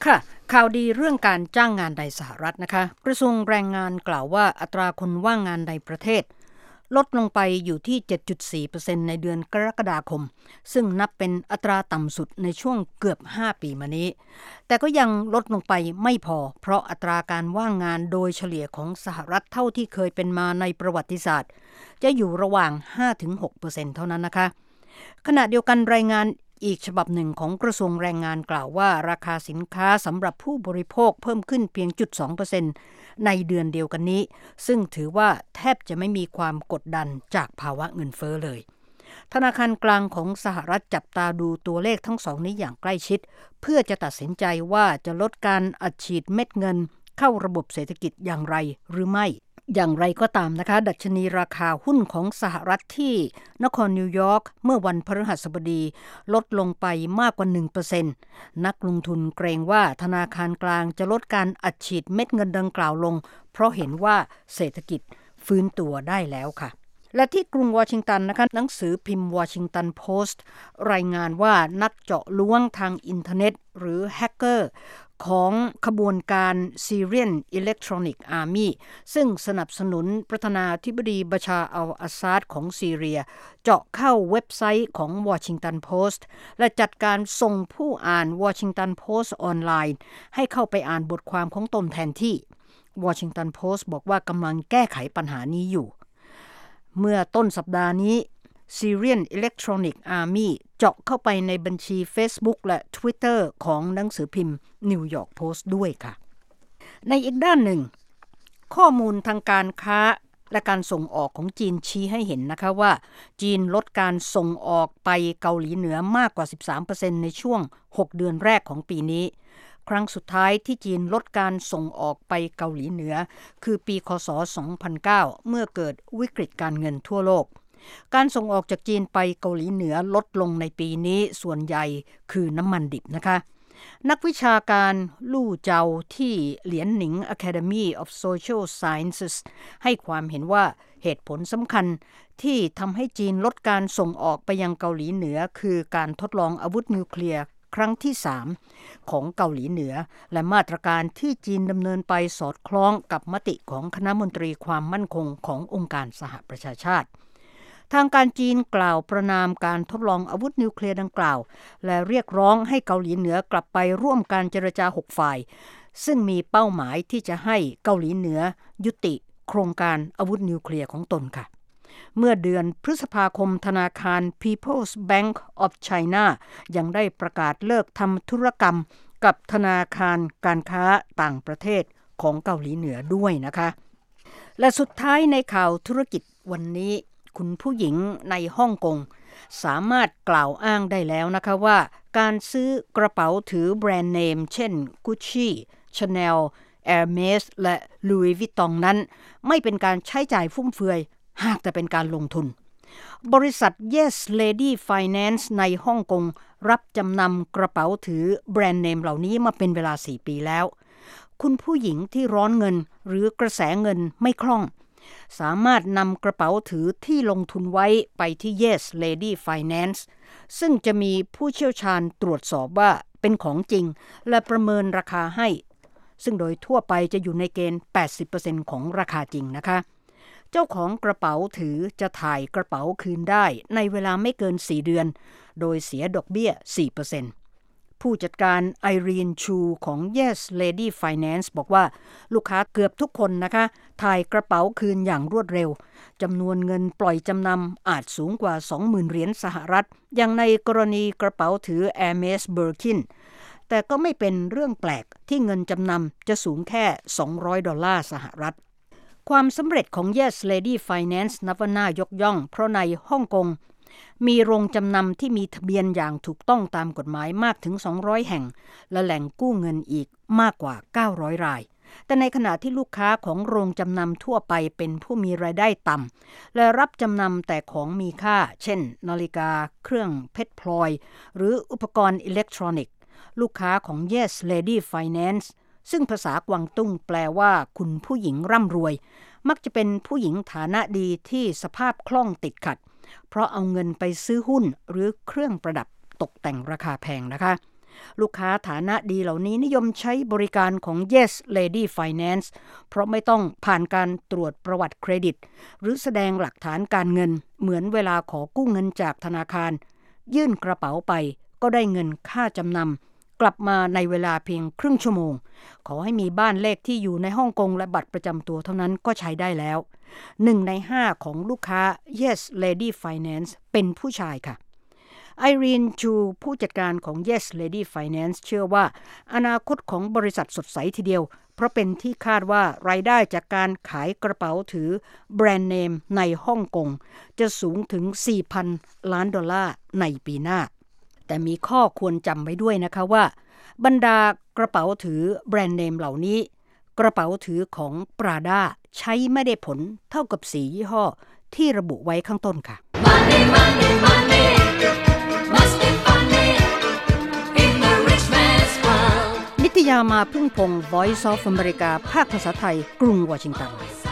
ค่ะข่าวดีเรื่องการจ้างงานในสหรัฐนะคะกระทรวงแรงงานกล่าวว่าอัตราคนว่างงานในประเทศลดลงไปอยู่ที่ 7.4% ในเดือนกรกฎาคมซึ่งนับเป็นอัตราต่ำสุดในช่วงเกือบ5ปีมานี้แต่ก็ยังลดลงไปไม่พอเพราะอัตราการว่างงานโดยเฉลี่ยของสหรัฐเท่าที่เคยเป็นมาในประวัติศาสตร์จะอยู่ระหว่าง 5-6% เท่านั้นนะคะขณะเดียวกันรายงานอีกฉบับหนึ่งของกระทรวงแรงงานกล่าวว่าราคาสินค้าสำหรับผู้บริโภคเพิ่มขึ้นเพียง 0.2% ในเดือนเดียวกันนี้ซึ่งถือว่าแทบจะไม่มีความกดดันจากภาวะเงินเฟ้อเลยธนาคารกลางของสหรัฐจับตาดูตัวเลขทั้งสองนี้อย่างใกล้ชิดเพื่อจะตัดสินใจว่าจะลดการอัดฉีดเม็ดเงินเข้าระบบเศรษฐกิจอย่างไรหรือไม่อย่างไรก็ตามนะคะดัชนีราคาหุ้นของสหรัฐที่นครนิวยอร์กเมื่อวันพฤหัสบดีลดลงไปมากกว่า 1% นักลงทุนเกรงว่าธนาคารกลางจะลดการอัดฉีดเม็ดเงินดังกล่าวลงเพราะเห็นว่าเศรษฐกิจฟื้นตัวได้แล้วค่ะและที่กรุงวอชิงตันนะคะหนังสือพิมพ์วอชิงตันโพสต์รายงานว่านักเจาะล้วงทางอินเทอร์เน็ตหรือแฮกเกอร์ของขบวนการ Syrian Electronic Army ซึ่งสนับสนุนประธานาธิบดีบัชาร์ อัล อาซาดของซีเรียเจาะเข้าเว็บไซต์ของ Washington Post และจัดการส่งผู้อ่าน Washington Post ออนไลน์ให้เข้าไปอ่านบทความของตนแทนที่ Washington Post บอกว่ากำลังแก้ไขปัญหานี้อยู่เมื่อต้นสัปดาห์นี้ Syrian Electronic Army เจาะเข้าไปในบัญชี Facebook และ Twitter ของหนังสือพิมพ์ New York Post ด้วยค่ะในอีกด้านหนึ่งข้อมูลทางการค้าและการส่งออกของจีนชี้ให้เห็นนะคะว่าจีนลดการส่งออกไปเกาหลีเหนือมากกว่า 13% ในช่วง 6 เดือนแรกของปีนี้ครั้งสุดท้ายที่จีนลดการส่งออกไปเกาหลีเหนือคือปีคศ 2009 เมื่อเกิดวิกฤตการเงินทั่วโลกการส่งออกจากจีนไปเกาหลีเหนือลดลงในปีนี้ส่วนใหญ่คือน้ำมันดิบนะคะนักวิชาการลู่เจาที่เหลียนหนิง Academy of Social Sciences ให้ความเห็นว่าเหตุผลสำคัญที่ทำให้จีนลดการส่งออกไปยังเกาหลีเหนือคือการทดลองอาวุธนิวเคลียร์ครั้งที่ 3 ของเกาหลีเหนือและมาตรการที่จีนดำเนินไปสอดคล้องกับมติของคณะมนตรีความมั่นคงขององค์การสหประชาชาติทางการจีนกล่าวประณามการทดลองอาวุธนิวเคลียร์ดังกล่าวและเรียกร้องให้เกาหลีเหนือกลับไปร่วมการเจรจา6ฝ่ายซึ่งมีเป้าหมายที่จะให้เกาหลีเหนือยุติโครงการอาวุธนิวเคลียร์ของตนค่ะเมื่อเดือนพฤษภาคมธนาคาร People's Bank of China ยังได้ประกาศเลิกทำธุรกรรมกับธนาคารการค้าต่างประเทศของเกาหลีเหนือด้วยนะคะและสุดท้ายในข่าวธุรกิจวันนี้คุณผู้หญิงในฮ่องกงสามารถกล่าวอ้างได้แล้วนะคะว่าการซื้อกระเป๋าถือแบรนด์เนมเช่น Gucci, Chanel, Hermes และ Louis Vuitton นั้นไม่เป็นการใช้จ่ายฟุ่มเฟือยหากแต่เป็นการลงทุนบริษัท Yes Lady Finance ในฮ่องกงรับจำนำกระเป๋าถือแบรนด์เนมเหล่านี้มาเป็นเวลา4 ปีแล้วคุณผู้หญิงที่ร้อนเงินหรือกระแสเงินไม่คล่องสามารถนำกระเป๋าถือที่ลงทุนไว้ไปที่ Yes Lady Finance ซึ่งจะมีผู้เชี่ยวชาญตรวจสอบว่าเป็นของจริงและประเมินราคาให้ซึ่งโดยทั่วไปจะอยู่ในเกณฑ์ 80% ของราคาจริงนะคะเจ้าของกระเป๋าถือจะถ่ายกระเป๋าคืนได้ในเวลาไม่เกิน4 เดือนโดยเสียดอกเบี้ย 4%ผู้จัดการไอรีนชูของ Yes Lady Finance บอกว่าลูกค้าเกือบทุกคนนะคะถ่ายกระเป๋าคืนอย่างรวดเร็วจำนวนเงินปล่อยจำนำอาจสูงกว่า 20,000 เหรียญสหรัฐอย่างในกรณีกระเป๋าถือ Hermes Birkin แต่ก็ไม่เป็นเรื่องแปลกที่เงินจำนำจะสูงแค่$200สหรัฐความสำเร็จของ Yes Lady Finance นับว่าน่ายกย่องเพราะในฮ่องกงมีโรงจำนำที่มีทะเบียนอย่างถูกต้องตามกฎหมายมากถึง200แห่งและแหล่งกู้เงินอีกมากกว่า900รายแต่ในขณะที่ลูกค้าของโรงจำนำทั่วไปเป็นผู้มีรายได้ต่ำและรับจำนำแต่ของมีค่าเช่นนาฬิกาเครื่องเพชรพลอยหรืออุปกรณ์อิเล็กทรอนิกส์ลูกค้าของ Yes Lady Financeซึ่งภาษากวางตุ้งแปลว่าคุณผู้หญิงร่ำรวยมักจะเป็นผู้หญิงฐานะดีที่สภาพคล่องติดขัดเพราะเอาเงินไปซื้อหุ้นหรือเครื่องประดับตกแต่งราคาแพงนะคะลูกค้าฐานะดีเหล่านี้นิยมใช้บริการของ Yes Lady Finance เพราะไม่ต้องผ่านการตรวจประวัติเครดิตหรือแสดงหลักฐานการเงินเหมือนเวลาขอกู้เงินจากธนาคารยื่นกระเป๋าไปก็ได้เงินค่าจำนำกลับมาในเวลาเพียงครึ่งชั่วโมงขอให้มีบ้านเลขที่อยู่ในฮ่องกงและบัตรประจำตัวเท่านั้นก็ใช้ได้แล้ว1 ใน 5ของลูกค้า Yes Lady Finance เป็นผู้ชายค่ะไอรีนชูผู้จัดการของ Yes Lady Finance เชื่อว่าอนาคตของบริษัทสดใสทีเดียวเพราะเป็นที่คาดว่ารายได้จากการขายกระเป๋าถือแบรนด์เนมในฮ่องกงจะสูงถึง $4,000 ล้านในปีหน้าแต่มีข้อควรจำไว้ด้วยนะคะว่าบรรดากระเป๋าถือแบรนด์เนมเหล่านี้กระเป๋าถือของ Prada ใช้ไม่ได้ผลเท่ากับสียี่ห้อที่ระบุไว้ข้างต้นค่ะ Money, money, money, must be funny in the rich man's world. นิตยามาพึ่งพงศ์ Voice of America ภาคภาษาไทยกรุงวอชิงตัน